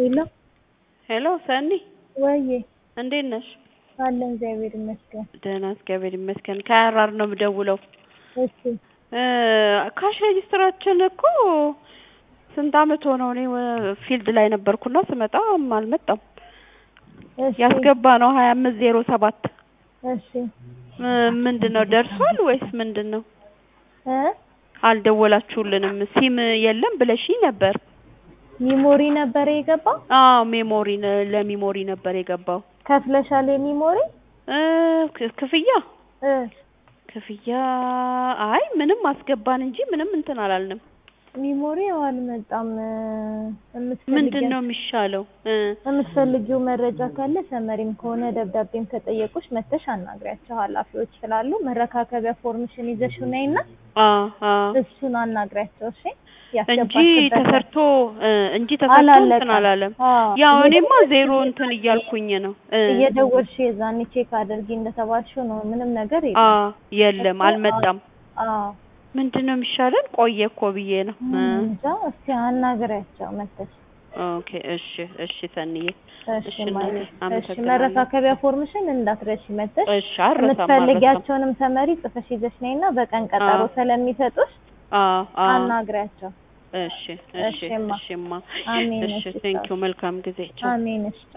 ሄሎ ሄሎ ሰኒ ወዬ እንዴት ነሽ? አለን እግዚአብሔር ይመስገን። ደህና እግዚአብሔር ይመስገን። ከአራር ነው የምደውለው። እሺ ካሽ ሬጅስትራችን እኮ ስንት አመት ሆነው? እኔ ፊልድ ላይ ነበርኩና ስመጣ አልመጣም። እሺ ያስገባ ነው 2507። እሺ ምንድነው ደርሷል ወይስ ምንድነው? አልደወላችሁልንም? ሲም የለም ብለሽኝ ነበር። ሚሞሪ ነበር የገባው? አዎ ሚሞሪ ለሚሞሪ ነበር የገባው። ከፍለሻል የሚሞሪ? ክፍያ አይ ምንም አስገባን እንጂ ምንም እንትን አላልንም። ሚሞሪ አልመጣም። ምንድነው የሚሻለው? የምትፈልጊው መረጃ ካለ ሰመሪም ከሆነ ደብዳቤም ከጠየቁሽ መተሽ አናግሪያቸው ኃላፊዎች ስላሉ መረካከቢያ ፎርምሽን ይዘሽው ነይና እሱን አናግሪያቸው። እሺ እንጂ ተሰርቶ እንትን አላለም። ያው እኔማ ዜሮ እንትን እያልኩኝ ነው። እየደወልሽ የዛኔ ቼክ አድርጊ እንደተባልሽው ነው። ምንም ነገር የለም። የለም አልመጣም። ምንድነው የሚሻለን? ቆየ እኮ ብዬ ነው። እንጃ እስኪ አናግሪያቸው መተሽ። ኦኬ እሺ ሰንዬ እሺ መረካከቢያ ፎርምሽን እንዳትረሺ መተሽ። እሺ አረሳም። የምትፈልጊያቸውንም ሰመሪ ጽፈሽ ይዘሽ ነይና በቀን ቀጠሮ ስለሚሰጡሽ አናግሪያቸው። እሺማ። እሺ ቴንኪው። መልካም ጊዜ። አሜን። እሺ